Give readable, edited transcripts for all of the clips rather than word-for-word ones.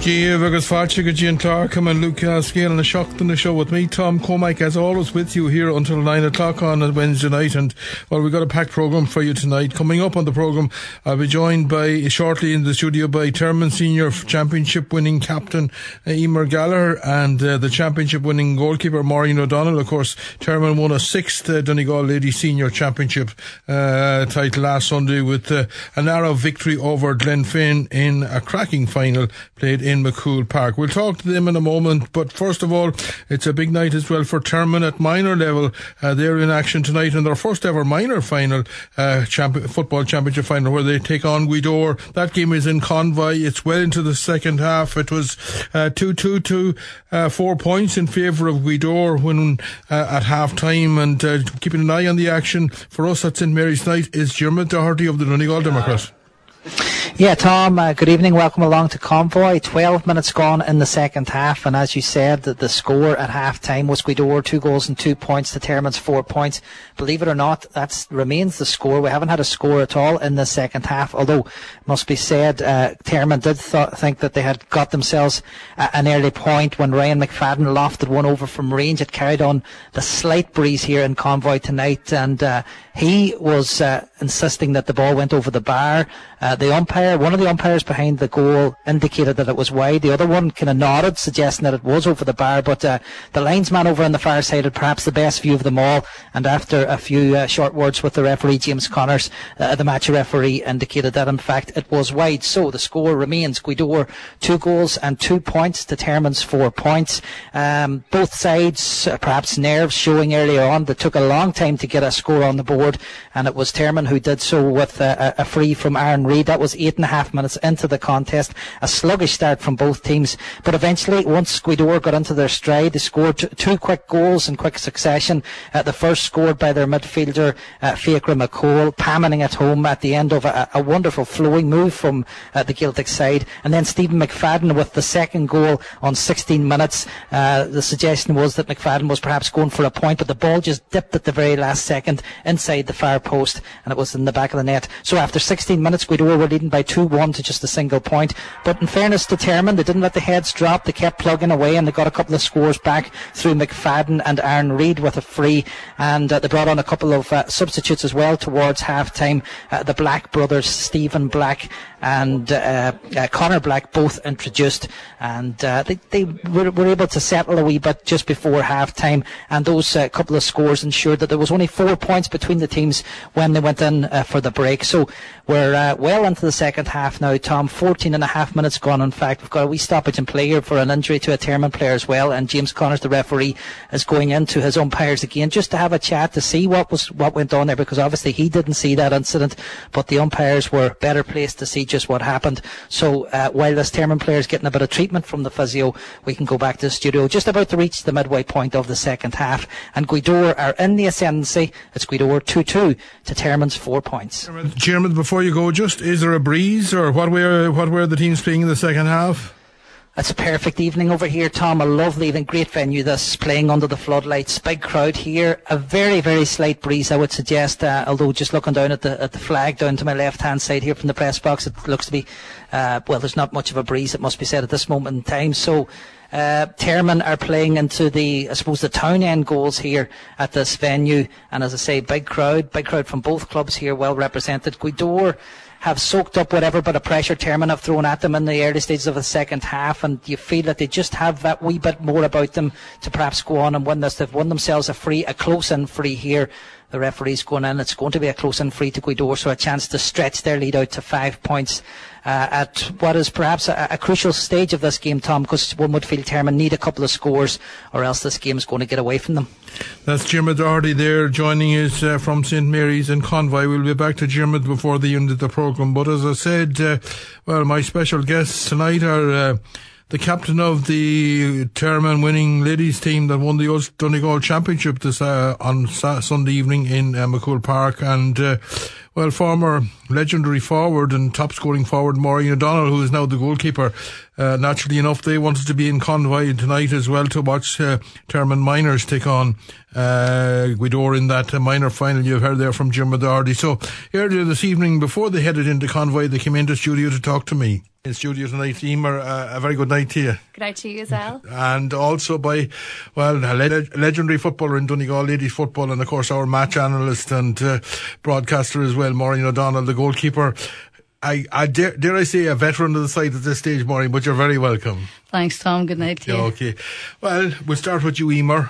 Díomh agus fáilte go Gian Clarkham and Luke Scale and a shock on the show with me, Tom Cormack, as always with you here until 9 o'clock on a Wednesday night. And well, we've got a packed programme for you tonight. Coming up on the programme, I'll be joined shortly in the studio by Termon Senior Championship winning captain Emer Gallagher and the championship winning goalkeeper Maureen O'Donnell. Of course, Termon won a 6th Donegal Ladies Senior Championship title last Sunday with a narrow victory over Glenfin in a cracking final played in McCool Park. We'll talk to them in a moment, but first of all, it's a big night as well for Termon at minor level. They're in action tonight in their first ever minor final, football championship final, where they take on Gweedore. That game is in Convoy. It's well into the second half. It was 2-2 to 4 points in favour of Gweedore when at half time, and keeping an eye on the action for us at St Mary's night is Dermot Doherty of the Donegal Democrat. Yeah, Tom, good evening. Welcome along to Convoy. 12 minutes gone in the second half, and as you said, the score at half time was Gweedore 2 goals and 2 points to Termon's 4 points. Believe it or not, that remains the score. We haven't had a score at all in the second half, although must be said, Termon did think that they had got themselves an early point when Ryan McFadden lofted one over from range. It carried on the slight breeze here in Convoy tonight, and he was insisting that the ball went over the bar. One of the umpires behind the goal indicated that it was wide. The other one kind of nodded, suggesting that it was over the bar, but the linesman over on the far side had perhaps the best view of them all, and after a few short words with the referee, James Connors, the match referee, indicated that in fact it was wide. So the score remains Gweedore 2 goals and 2 points to Termon's 4 points. Both sides, perhaps nerves showing earlier on. They took a long time to get a score on the board, and it was Termon who did so with a free from Aaron Reid. That was 8.5 minutes into the contest. A sluggish start from both teams, but eventually, once Gweedore got into their stride, they scored 2 quick goals in quick succession. The first scored by their midfielder, Fiacre McCall, palming it home at the end of a wonderful flowing move from the Gaeltacht side. And then Stephen McFadden with the second goal on 16 minutes. The suggestion was that McFadden was perhaps going for a point, but the ball just dipped at the very last second inside the far post, and it was in the back of the net. So after 16 minutes, Gweedore were leading by 2-1 to just a single point. But in fairness to Termon, they didn't let the heads drop. They kept plugging away, and they got a couple of scores back through McFadden and Aaron Reid with a free, and they brought on a couple of substitutes as well towards half time. The Black brothers, Stephen Black and Connor Black, both introduced, and they were able to settle a wee bit just before half time, and those couple of scores ensured that there was only 4 points between the teams when they went in for the break. So we're well into the second half now, Tom. 14.5 minutes gone. In fact, we've got a wee stoppage in play here for an injury to a Termon player as well, and James Connors, the referee, is going into his umpires again just to have a chat to see what went on there, because obviously he didn't see that incident, but the umpires were better placed to see just what happened. So while this Termon player is getting a bit of treatment from the physio, we can go back to the studio. Just about to reach the midway point of the second half, and Gweedore are in the ascendancy. It's Gweedore 2-2 to Termon's 4 points. Chairman, before you go, just is there a breeze, or what were the teams playing in the second half? It's a perfect evening over here, Tom. A lovely evening, great venue this, playing under the floodlights, big crowd here. A very, very slight breeze, I would suggest, although just looking down at the flag down to my left hand side here from the press box, it looks to be there's not much of a breeze, it must be said, at this moment in time. So Termon are playing into the town end goals here at this venue, and as I say, big crowd from both clubs here, well represented. Gweedore have soaked up whatever bit of pressure Termon have thrown at them in the early stages of the second half, and you feel that they just have that wee bit more about them to perhaps go on and win this. They've won themselves a close-in free here. The referee's going in. It's going to be a close-in free to Gweedore, so a chance to stretch their lead out to 5 points at what is perhaps a crucial stage of this game, Tom, because one would feel Termon need a couple of scores, or else this game is going to get away from them. That's Dermot Doherty there joining us from St Mary's in Convoy. We'll be back to Dermot before the end of the programme. But as I said, my special guests tonight are the captain of the Termon winning ladies team that won the Donegal Championship this on Sunday evening in McCool Park, and Well, former legendary forward and top-scoring forward Maureen O'Donnell, who is now the goalkeeper, naturally enough, they wanted to be in Convoy tonight as well to watch Termon Miners take on Gweedore in that minor final you've heard there from Jim Doherty. So earlier this evening, before they headed into Convoy, they came into studio to talk to me. In studio tonight, Emer, a very good night to you. Good night to you as well. And also by, well, a legendary footballer in Donegal ladies football, and of course our match analyst and broadcaster as well, Maureen O'Donnell, the goalkeeper. I dare I say a veteran of the side at this stage, Maureen, but you're very welcome. Thanks, Tom. Good night to you. Okay. Well, we'll start with you, Emer.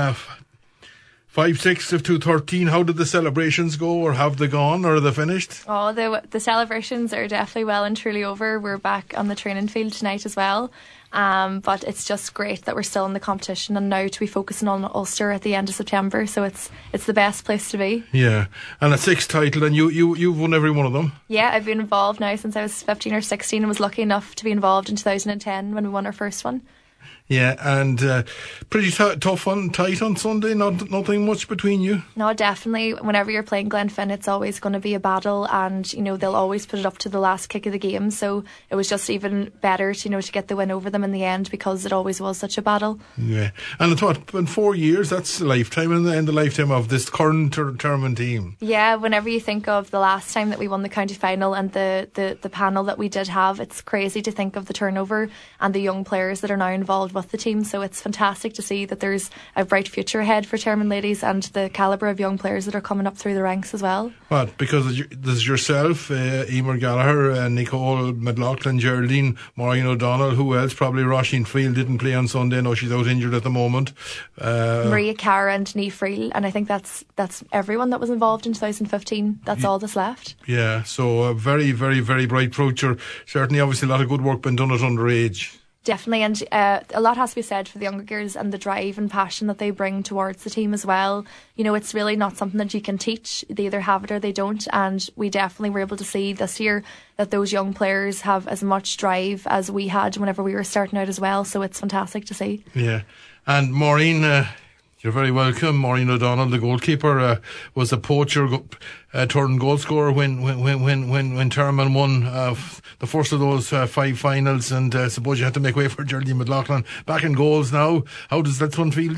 5-6 of 2-13. How did the celebrations go, or have they gone, or are they finished? Oh, the celebrations are definitely well and truly over. We're back on the training field tonight as well. But it's just great that we're still in the competition and now to be focusing on Ulster at the end of September. So it's the best place to be. Yeah, and a 6th title, and you've won every one of them. Yeah, I've been involved now since I was 15 or 16 and was lucky enough to be involved in 2010 when we won our first one. Yeah, and pretty tough on tight on Sunday. Nothing much between you. No, definitely. Whenever you're playing Glenfin, it's always going to be a battle, and they'll always put it up to the last kick of the game. So it was just even better to get the win over them in the end, because it always was such a battle. Yeah, and I thought in 4 years, that's a lifetime in the lifetime of this current Termon team. Yeah, whenever you think of the last time that we won the county final and the panel that we did have, it's crazy to think of the turnover and the young players that are now involved with the team. So it's fantastic to see that there's a bright future ahead for Termon ladies and the calibre of young players that are coming up through the ranks as well. What? Because there's yourself, Emer Gallagher, Nicole McLaughlin, Geraldine, Maureen O'Donnell. Who else? Probably Roisin Friel didn't play on Sunday. No, she's out injured at the moment. Maria Carr and Nee Friel, and I think that's everyone that was involved in 2015. That's all that's left. Yeah, so a very, very, very bright future. Certainly, obviously, a lot of good work been done at underage. Definitely, and a lot has to be said for the younger girls and the drive and passion that they bring towards the team as well. It's really not something that you can teach. They either have it or they don't, and we definitely were able to see this year that those young players have as much drive as we had whenever we were starting out as well, so it's fantastic to see. Yeah, and Maureen, you're very welcome. Maureen O'Donnell, the goalkeeper, was a poacher turned goal scorer when Termon won the first of those 5 finals, and suppose you had to make way for Geraldine McLaughlin. Back in goals now. How does that one feel?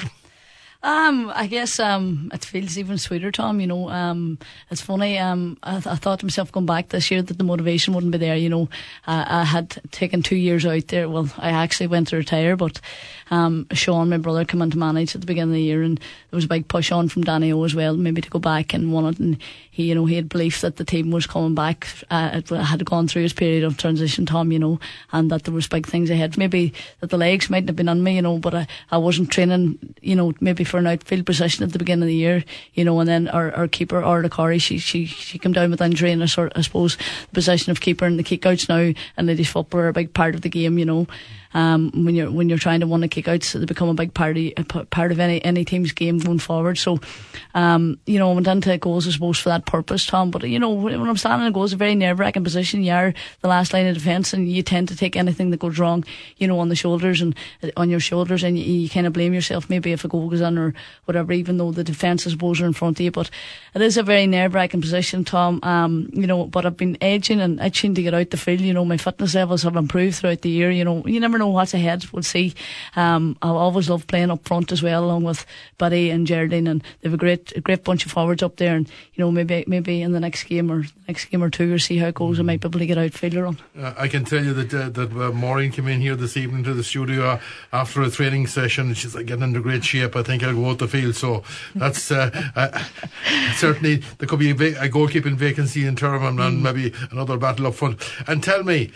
I guess it feels even sweeter, Tom. It's funny. I thought to myself going back this year that the motivation wouldn't be there. I had taken 2 years out there. Well, I actually went to retire, but Sean, my brother, came in to manage at the beginning of the year, and there was a big push on from Danny O as well, maybe to go back and won it. And he had belief that the team was coming back. It had gone through his period of transition, Tom, and that there was big things ahead. Maybe that the legs mightn't have been on me, but I wasn't training, maybe for an outfield position at the beginning of the year, and then our keeper, Orla Corey, she came down with injury, and I suppose the position of keeper and the kick-outs now and ladies football are a big part of the game, when you're trying to win the kick-outs, they become a big part of any team's game going forward. So, I went into goals, I suppose, for that purpose, Tom. But, when I'm standing in goals, a very nerve-wracking position. You are the last line of defence, and you tend to take anything that goes wrong, on the shoulders and on your shoulders, and you kind of blame yourself maybe if a goal goes in or whatever, even though the defence, I suppose, are in front of you. But it is a very nerve-wracking position, Tom. But I've been edging and itching to get out the field. My fitness levels have improved throughout the year. You never know what's ahead. We'll see. I always love playing up front as well, along with Buddy and Geraldine, and they have a great bunch of forwards up there. And maybe in the next game or two, or see how it goes, I might be able to get outfielder on. I can tell you that Maureen came in here this evening to the studio after a training session, and she's like, getting into great shape. I think I'll go out the field. So that's certainly there could be a goalkeeping vacancy in Termon, and maybe another battle up front. And tell me,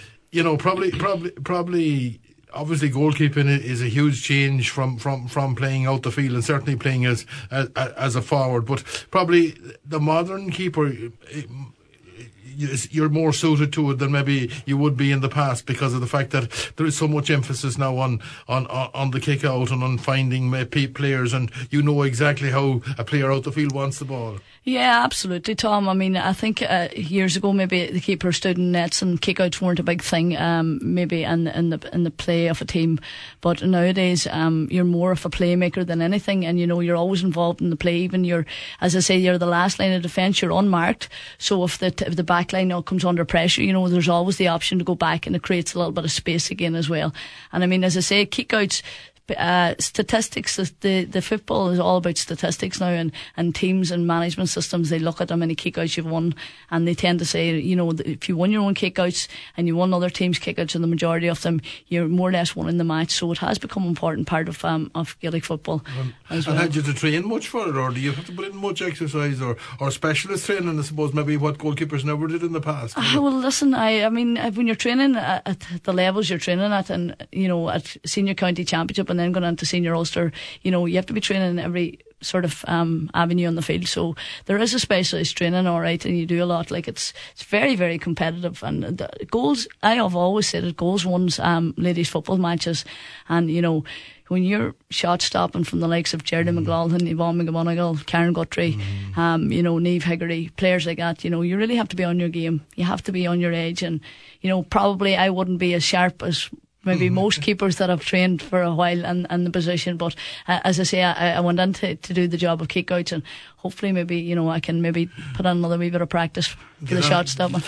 probably. Obviously, goalkeeping is a huge change from playing out the field, and certainly playing as a forward. But probably the modern keeper, you're more suited to it than maybe you would be in the past, because of the fact that there is so much emphasis now on the kick out and on finding players, and you know exactly how a player out the field wants the ball. Yeah, absolutely, Tom. I mean, I think years ago maybe the keeper stood in nets and kick-outs weren't a big thing, maybe in the play of a team. But nowadays, you're more of a playmaker than anything, and you're always involved in the play. Even as I say, you're the last line of defence. You're unmarked, so if the back line now comes under pressure, there's always the option to go back, and it creates a little bit of space again as well. And I mean, as I say, kick-outs. Statistics, the football is all about statistics now, and teams and management systems, they look at how many kickouts you've won, and they tend to say, if you won your own kickouts and you won other teams' kickouts, and the majority of them, you're more or less winning the match. So it has become an important part of Gaelic football. And had you to train much for it, or do you have to put in much exercise or specialist training, I suppose, maybe what goalkeepers never did in the past? Well, listen, I mean, when you're training at the levels you're training at, and at senior county championship and then going on to senior Ulster, you have to be training every sort of avenue on the field. So there is a specialist training, all right, and you do a lot. Like it's very, very competitive, and the goals, I have always said it, goals wins ladies football matches. And when you're shot stopping from the likes of Geraldine McLaughlin, Yvonne McGonigal, Karen Guthrie, Niamh Higgery, players like that, you really have to be on your game. You have to be on your edge, and probably I wouldn't be as sharp as maybe most keepers that have trained for a while and the position, but as I say, I went in to do the job of kick-outs, and hopefully maybe I can maybe put on another wee bit of practice for the shot stopping.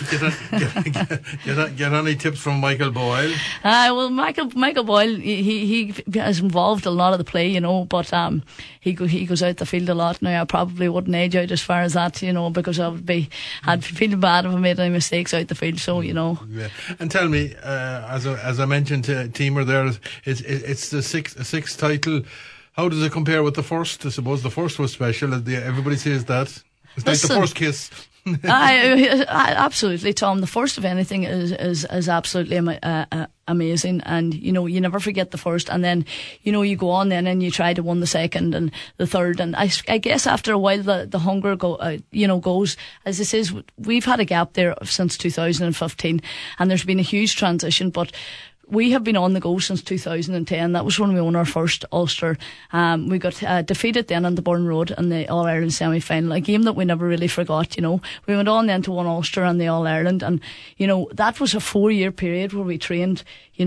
Get any tips from Michael Boyle? Well, Michael Boyle, he is involved a lot of the play, but he goes out the field a lot. Now I probably wouldn't age out as far as that, because I'd be feeling bad if I made any mistakes out the field. So Yeah. And tell me, as I mentioned to Teamer there, it's the sixth title. How does it compare with the first? I suppose the first was special. Everybody says that. It's like the first kiss. Absolutely, Tom. The first of anything is absolutely amazing, and you never forget the first, and then you go on then and you try to win the second and the third, and I guess after a while the hunger goes. As it says, we've had a gap there since 2015, and there's been a huge transition, but we have been on the go since 2010. That was when we won our first Ulster. We got defeated then on the Burn Road in the All-Ireland semi-final, a game that we never really forgot. We went on then to win Ulster and the All-Ireland, and that was a 4-year period where we trained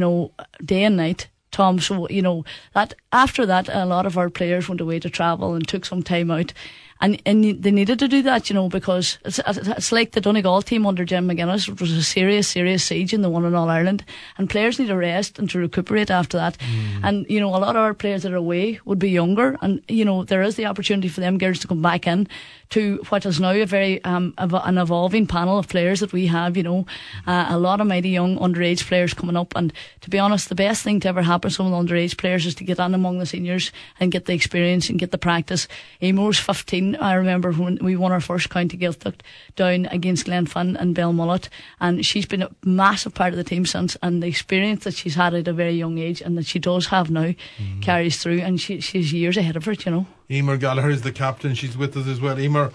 day and night, Tom. So that after that, a lot of our players went away to travel and took some time out. And they needed to do that, because it's like the Donegal team under Jim McGuinness. It was a serious siege in the one in All-Ireland. And players need a rest and to recuperate after that. And, a lot of our players that are away would be younger. And, there is the opportunity for them girls to come back in to what is now a very an evolving panel of players that we have, a lot of mighty young underage players coming up. And to be honest, the best thing to ever happen to some of the underage players is to get on among the seniors and get the experience and get the practice. Amor's 15. I remember when we won our first county Gaeltacht down against Glenfin and Belmullet, and she's been a massive part of the team since, and the experience that she's had at a very young age and that she does have now carries through, and she's years ahead of it, Emer Gallagher is the captain. She's with us as well. Emer,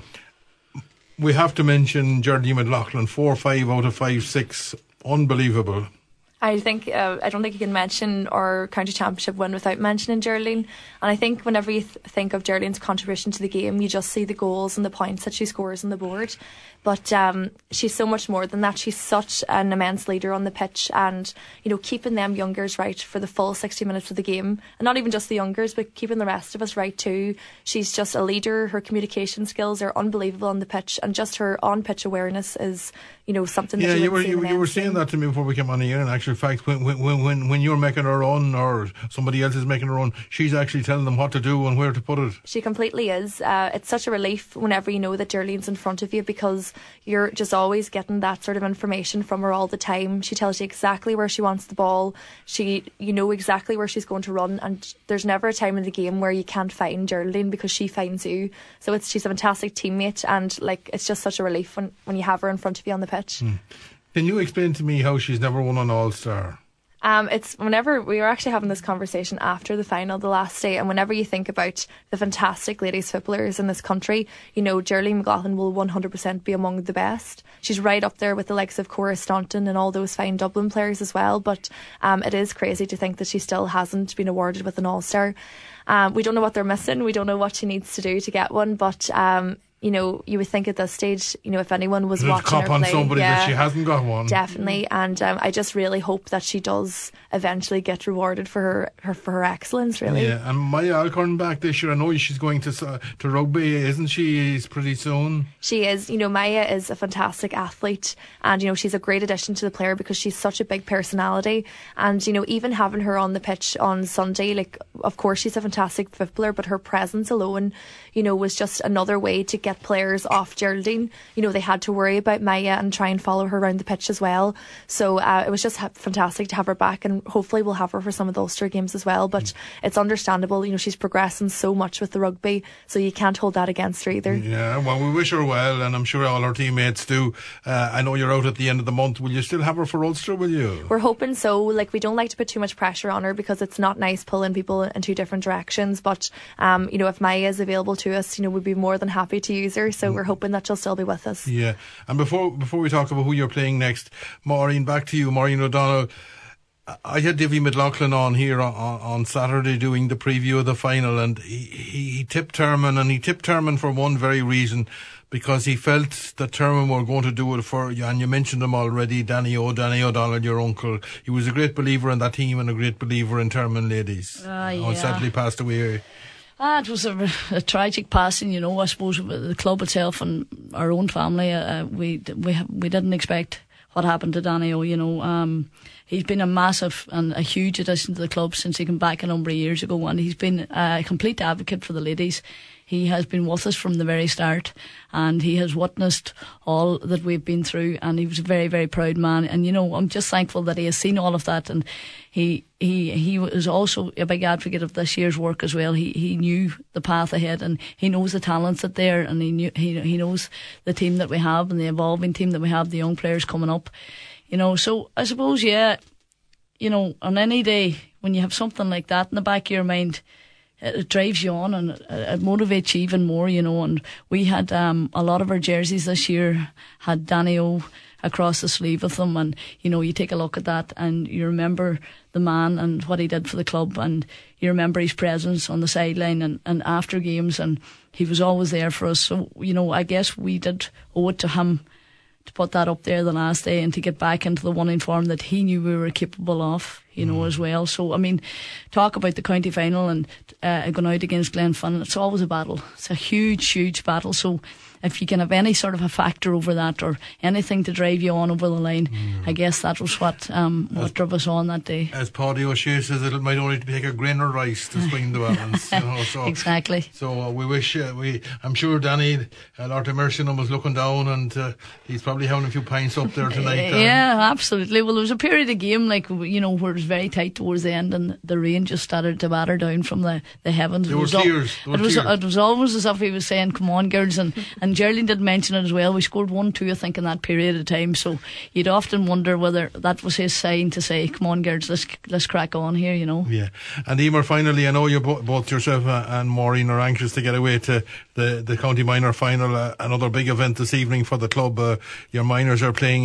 we have to mention Geraldine McLaughlin, 4-5 out of 5-6. Unbelievable. I think I don't think you can mention our county championship win without mentioning Geraldine. And I think whenever you think of Geraldine's contribution to the game, you just see the goals and the points that she scores on the board. But she's so much more than that. She's such an immense leader on the pitch, and keeping them youngers right for the full 60 minutes of the game, and not even just the youngers, but keeping the rest of us right too. She's just a leader. Her communication skills are unbelievable on the pitch, and just her on-pitch awareness is something that you were saying that to me before we came on the air. In actual fact, when you're making her run or somebody else is making her run, she's actually telling them what to do and where to put it. She completely is. It's such a relief whenever you know that Geraldine's in front of you, because you're just always getting that sort of information from her all the time. She tells you exactly where she wants the ball. You know exactly where she's going to run, and there's never a time in the game where you can't find Geraldine because she finds you. So she's a fantastic teammate, and it's just such a relief when you have her in front of you on the pitch. Can you explain to me how she's never won an All-Star? It's whenever we were actually having this conversation after the final the last day, and whenever you think about the fantastic ladies footballers in this country, you know, Geraldine McLaughlin will 100% be among the best. She's right up there with the likes of Cora Staunton and all those fine Dublin players as well, but it is crazy to think that she still hasn't been awarded with an All-Star. We don't know what they're missing, we don't know what she needs to do to get one, but you know, you would think at this stage, you know, if anyone was watching her play, on somebody that she hasn't got one. Definitely, and I just really hope that she does eventually get rewarded for her excellence, really. Yeah, and Maya Alcorn back this year. I know she's going to rugby, isn't she? Is pretty soon. She is. You know, Maya is a fantastic athlete, and you know, she's a great addition to the player because she's such a big personality. And you know, even having her on the pitch on Sunday, like, of course she's a fantastic footballer, but her presence alone, you know, was just another way to get players off Geraldine. You know, they had to worry about Maya and try and follow her around the pitch as well. So it was just fantastic to have her back, and hopefully we'll have her for some of the Ulster games as well. But it's understandable, you know, she's progressing so much with the rugby, so you can't hold that against her either. Yeah, well, we wish her well, and I'm sure all her teammates do. I know you're out at the end of the month. Will you still have her for Ulster, will you? We're hoping so. Like, we don't like to put too much pressure on her because it's not nice pulling people in two different directions, but you know, if Maya is available to us, you know, we'd be more than happy to use her, so we're hoping that she'll still be with us. Yeah, and before we talk about who you're playing next, Maureen, back to you. Maureen O'Donnell, I had Davy McLaughlin on here on Saturday doing the preview of the final, and he tipped Termon, and he tipped Termon for one very reason, because he felt that Termon were going to do it for you, and you mentioned him already, Danny O'Donnell, your uncle. He was a great believer in that team and a great believer in Termon ladies. Yeah. Sadly passed away. It was a tragic passing, you know. I suppose the club itself and our own family, we didn't expect what happened to Danny O, you know. He's been a massive and a huge addition to the club since he came back a number of years ago, and he's been a complete advocate for the ladies. He has been with us from the very start, and he has witnessed all that we've been through, and he was a very, very proud man. And you know, I'm just thankful that he has seen all of that, and he was also a big advocate of this year's work as well. He knew the path ahead, and he knows the talents that there, and he knows the team that we have and the evolving team that we have, the young players coming up. You know, so I suppose, yeah, you know, on any day when you have something like that in the back of your mind, it drives you on, and it motivates you even more, you know. And we had a lot of our jerseys this year had Danny O across the sleeve of them, and you know, you take a look at that and you remember the man and what he did for the club, and you remember his presence on the sideline and after games, and he was always there for us. So, you know, I guess we did owe it to him to put that up there the last day and to get back into the winning form that he knew we were capable of, you know, as well. So, I mean, talk about the county final and going out against Glenfinnan, it's always a battle. It's a huge, huge battle. So if you can have any sort of a factor over that or anything to drive you on over the line, I guess that was what drove us on that day. As Paddy O'Shea says, it might only take a grain of rice to swing the balance. You know, so, exactly. So we wish, I'm sure Danny, Lord Mercy was looking down, and he's probably having a few pints up there tonight. Yeah, absolutely. Well, there was a period of game, like, you know, where it was very tight towards the end, and the rain just started to batter down from the heavens. There were tears. It was almost as if he was saying, "Come on, girls," and Geraldine did mention it as well. We scored 1-2, I think, in that period of time. So you'd often wonder whether that was his sign to say, "Come on, girls, let's crack on here," you know. Yeah. And Emer, finally, I know you both yourself and Maureen are anxious to get away to the county minor final, another big event this evening for the club. Your minors are playing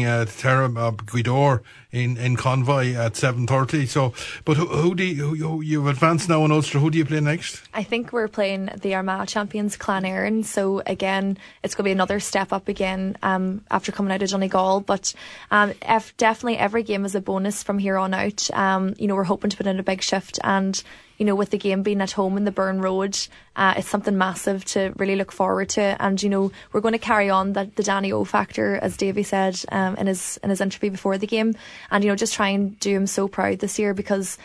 Guidor in Convoy at 7:30. So, but who you've advanced now in Ulster? Who do you play next? I think we're playing the Armagh champions Clan Éireann. So again, it's going to be another step up again after coming out of Donegal. But definitely every game is a bonus from here on out. You know, we're hoping to put in a big shift, and you know, with the game being at home in the Burn Road, it's something massive to really look forward to. And you know, we're going to carry on the Danny O factor, as Davy said in his interview before the game, and you know, just try and do him so proud this year, because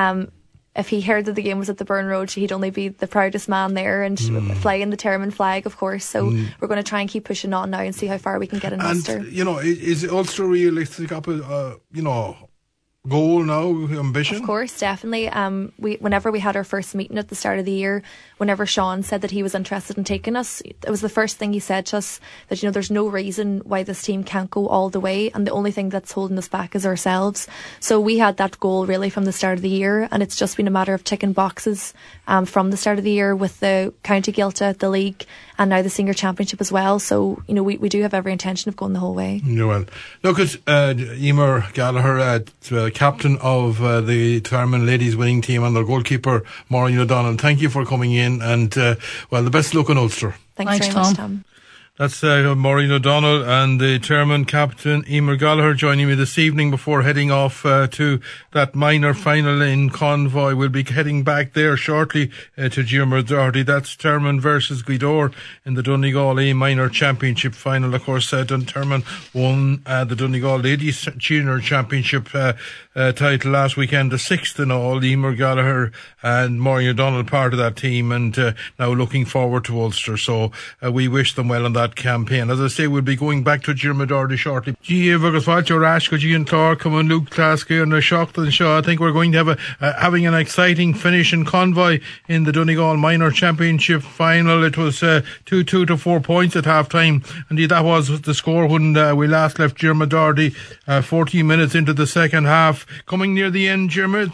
if he heard that the game was at the Burn Road, he'd only be the proudest man there, and flying the Termon flag, of course. So we're going to try and keep pushing on now and see how far we can get in Ulster. And you know, is Ulster realistic? You know, goal now, ambition? Of course, definitely. Whenever we had our first meeting at the start of the year, whenever Sean said that he was interested in taking us, it was the first thing he said to us, that, you know, there's no reason why this team can't go all the way, and the only thing that's holding us back is ourselves. So we had that goal really from the start of the year, and it's just been a matter of ticking boxes from the start of the year with the County Gaelta, the league, and now the Senior Championship as well. So, you know, we do have every intention of going the whole way. Yeah, well, look at Emer Gallagher, captain of the Termon ladies winning team, and their goalkeeper Maureen O'Donnell. Thank you for coming in, and well, the best luck in Ulster. Thanks very much, Tom. That's Maureen O'Donnell and the Termon captain Emer Gallagher joining me this evening before heading off to that minor final in Convoy. We'll be heading back there shortly to Diarmuid Doherty. That's Termon versus Gweedore in the Donegal A Minor Championship final. Of course, Termon won the Donegal Ladies Junior Championship title last weekend, the 6th in all. Emer Gallagher and Maureen O'Donnell part of that team, and now looking forward to Ulster. So we wish them well on that campaign. As I say, we'll be going back to Diarmuid Doherty shortly. Gee, agus fáilte Rash go Gian Clark come on Luke Clasky and the Shockton show. I think we're going to have having an exciting finish in Convoy in the Donegal Minor Championship final. It was 2-2 to 4 points at half time. Indeed, that was the score when we last left Diarmuid Doherty 14 minutes into the second half. Coming near the end, Diarmuid.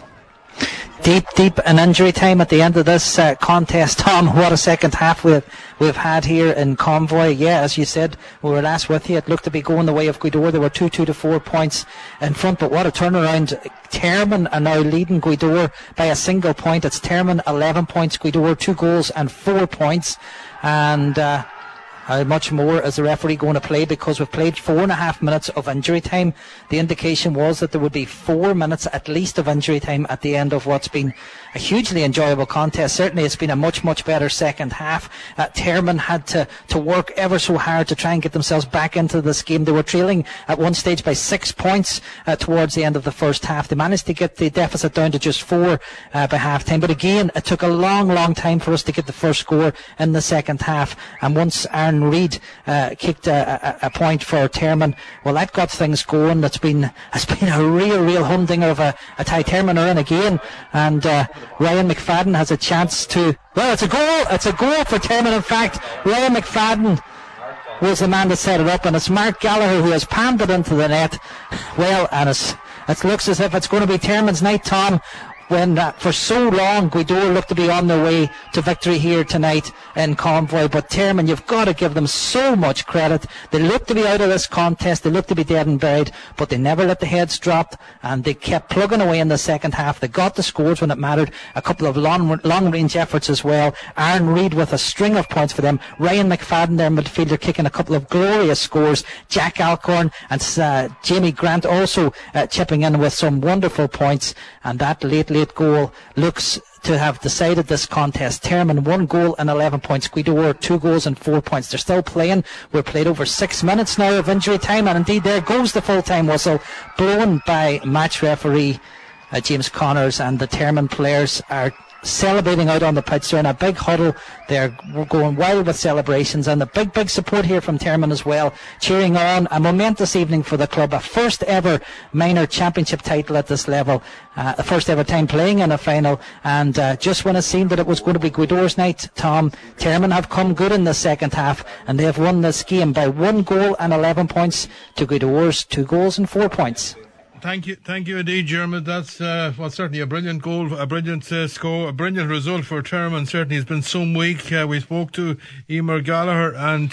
Deep in injury time at the end of this contest, Tom. What a second half we've had here in Convoy. Yeah, as you said, we were last with you. It looked to be going the way of Gweedore. They were 2-2 to 4 points in front, but what a turnaround. Termon are now leading Gweedore by a single point. It's Termon 11 points, Gweedore 2 goals and 4 points. And how much more is the referee going to play? Because we've played 4.5 minutes of injury time. The indication was that there would be 4 minutes at least of injury time at the end of what's been a hugely enjoyable contest. Certainly it's been a much better second half. Termon had to work ever so hard to try and get themselves back into this game. They were trailing at one stage by 6 points towards the end of the first half. They managed to get the deficit down to just 4 by half time. But again, it took a long time for us to get the first score in the second half. And once Aaron Reid kicked a point for Termon, well, that got things going. It's been a real humdinger of a tie. Termon are in again, and Ryan McFadden has a chance to. Well, it's a goal. It's a goal for Termon. In fact, Ryan McFadden was the man that set it up, and it's Mark Gallagher who has panned it into the net. Well, and it looks as if it's going to be Termon's night, Tom. When for so long Gweedore looked to be on their way to victory here tonight in Convoy, but Termon, you've got to give them so much credit. They looked to be out of this contest, they looked to be dead and buried, but they never let the heads drop, and they kept plugging away in the second half. They got the scores when it mattered, a couple of long range efforts as well. Aaron Reid with a string of points for them, Ryan McFadden, their midfielder, kicking a couple of glorious scores, Jack Alcorn and Jamie Grant also chipping in with some wonderful points, and that late goal looks to have decided this contest. Termon 1 goal and 11 points, Gweedore 2 goals and 4 points. They're still playing. We've played over 6 minutes now of injury time, and indeed there goes the full-time whistle blown by match referee James Connors, and the Termon players are celebrating out on the pitch. They're in a big huddle. They're going wild with celebrations, and the big support here from Termon as well, cheering on. A momentous evening for the club, a first ever minor championship title at this level, the first ever time playing in a final, and just when it seemed that it was going to be Gweedore's night, Tom, Termon have come good in the second half, and they have won this game by 1 goal and 11 points to Gweedore's 2 goals and 4 points. Thank you indeed, Diarmuid. That's certainly a brilliant goal, a brilliant score, a brilliant result for Termon. Certainly, it's been some week. We spoke to Emer Gallagher and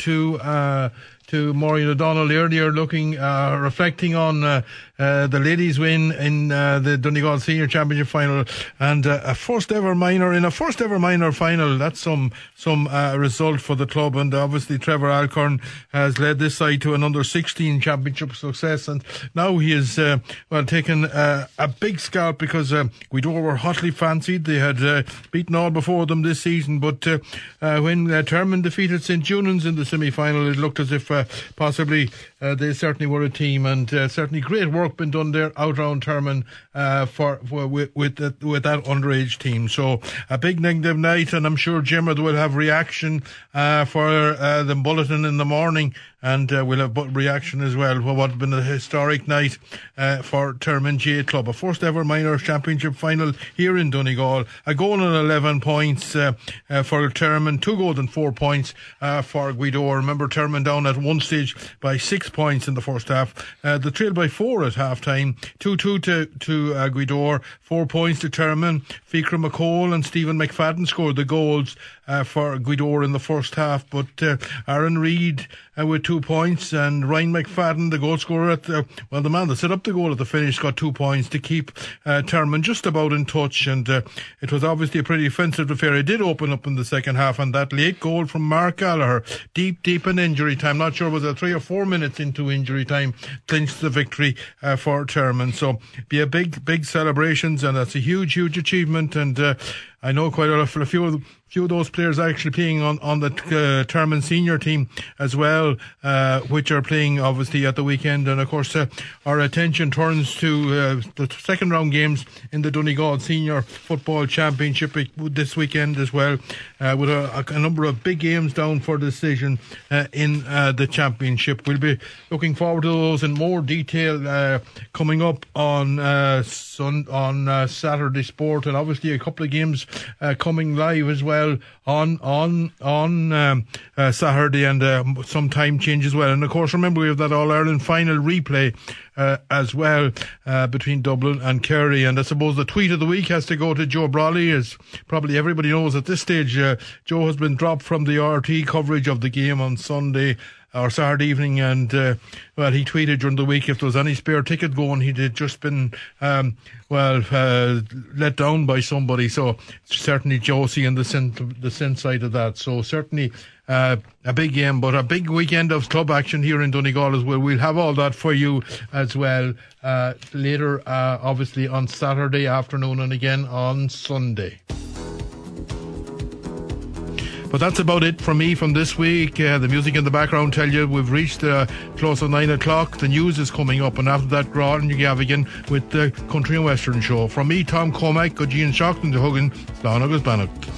to Maureen O'Donnell earlier, reflecting on the ladies' win in the Donegal Senior Championship final, and a first ever minor final. That's some result for the club, and obviously Trevor Alcorn has led this side to an under-16 championship success, and now he is taken a big scalp because Gweedore were hotly fancied. They had beaten all before them this season, but when Termon defeated St. Junans in the semi-final, it looked as if possibly they certainly were a team, and certainly great work been done there out around Termon with that underage team. So a big negative night, and I'm sure Diarmuid will have reaction for the bulletin in the morning and we'll have reaction as well for what has been a historic night for Termon J Club. A first ever minor championship final here in Donegal. A goal and 11 points for Termon, 2 goals and 4 points for Guido. Remember, Termon down at one stage by 6 points in the first half. The trail by 4 at half time. 2-2 to Guido, 4 points to Termon. Fikra McCall and Stephen McFadden scored the goals for Guido in the first half, but Aaron Reid with 2 points, and Ryan McFadden, the goal scorer the man that set up the goal at the finish, got 2 points to keep Termon just about in touch. And it was obviously a pretty offensive affair. It did open up in the second half, and that late goal from Mark Gallagher, deep in injury time, not sure was it 3 or 4 minutes into injury time, clinched the victory for Termon. So be a big celebrations, and that's a huge achievement. And I know quite a few of those players actually playing on the Termon senior team as well, which are playing obviously at the weekend. And of course our attention turns to the second round games in the Donegal Senior Football Championship this weekend as well, with a number of big games down for decision in the championship. We'll be looking forward to those in more detail coming up on Saturday Sport, and obviously a couple of games coming live as well on Saturday, and some time change as well. And of course, remember, we have that All-Ireland final replay as well between Dublin and Kerry. And I suppose the tweet of the week has to go to Joe Brawley. As probably everybody knows at this stage, Joe has been dropped from the RT coverage of the game on Sunday or Saturday evening, and he tweeted during the week if there was any spare ticket going, he'd just been let down by somebody. So certainly Josie and the sin side of that. So certainly a big game, but a big weekend of club action here in Donegal as well. We'll have all that for you as well later, obviously on Saturday afternoon and again on Sunday. But that's about it from me from this week. The music in the background tell you we've reached close to 9 o'clock. The news is coming up, and after that, Gráin Gavigan with the Country and Western show. From me, Tom Cormack, Gudgeon Shockton, the Huggin, Slán agus Bannock.